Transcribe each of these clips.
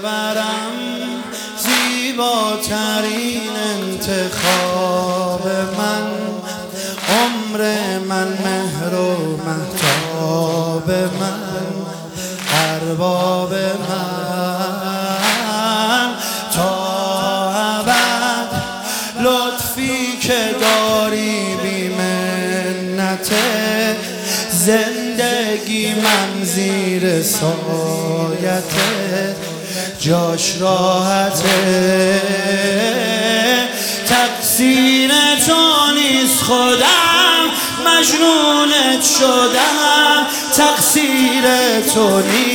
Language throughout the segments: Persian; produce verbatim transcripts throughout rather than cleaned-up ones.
دلبرم زیباترین انتخاب من، عمر من، مهر و مهتاب من، ارباب من تا ابد. لطفی که داری بی منته، زندگی من زیر سایته، جاش راحته. تقصیر تو نیست خودم مجنونت شدم، تقصیر تو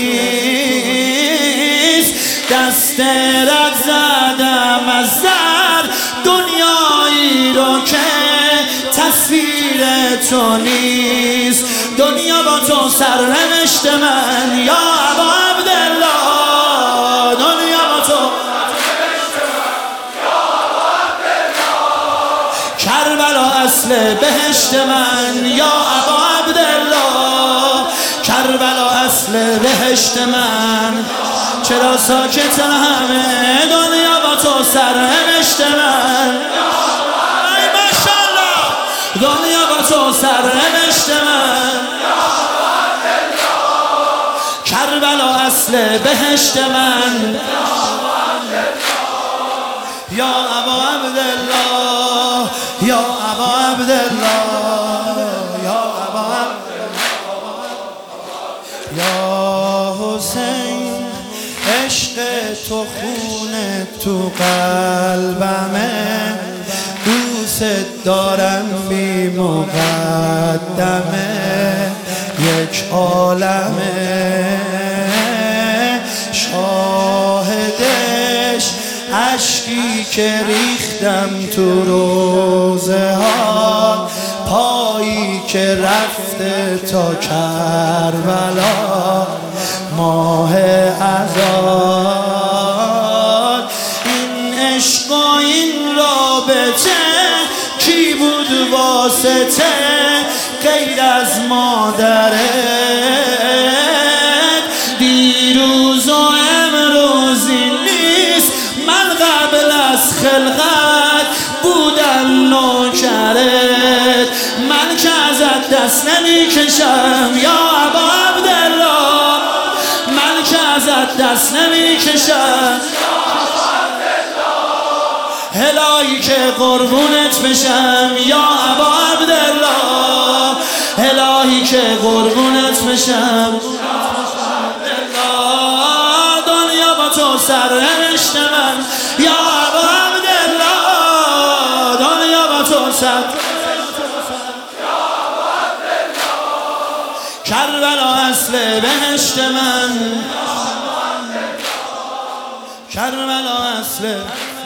نیست دست رد زدم از در دنیایی رو که تصویر تو نیست. دنیا با تو سرنوشت من یا ابا عبدالله، دنیا با تو کربلا اصل بهشت من یا ابا عبدالله، کربلا اصل بهشت من. چرا ساکت همه؟ دنیا با تو سرنوشت من، ای ماشاءالله، دنیا با تو سرنوشت من، کربلا اصل بهشت من یا ابا عبدالله، یا ابا عبدالله، یا ابا عبدالله، یا حسین. عشق تو خون تو قلبمه، دوست دارم بی مقدمه، یک عالمه. شاهدش اشکی که ریختم تو روزه ها، پایی که رفته تا کربلا، ماه ازاد. این عشق و این رابطه کی بود واسطه غیر از مادرت؟ دیروز و امروزی نیست، من قبل از خلقت بودم نوکرت، من که ازت دست نمی کشم یا ابا عبدالله، من که ازت دست نمی کشم الهی که قربونت بشم یا ابا عبدالله، الهی که قربونت بشم. دنیا با تو سرنوشت من یا ابا عبدالله، دنیا با تو سر کربلا اصل بهشت من، کربلا اصل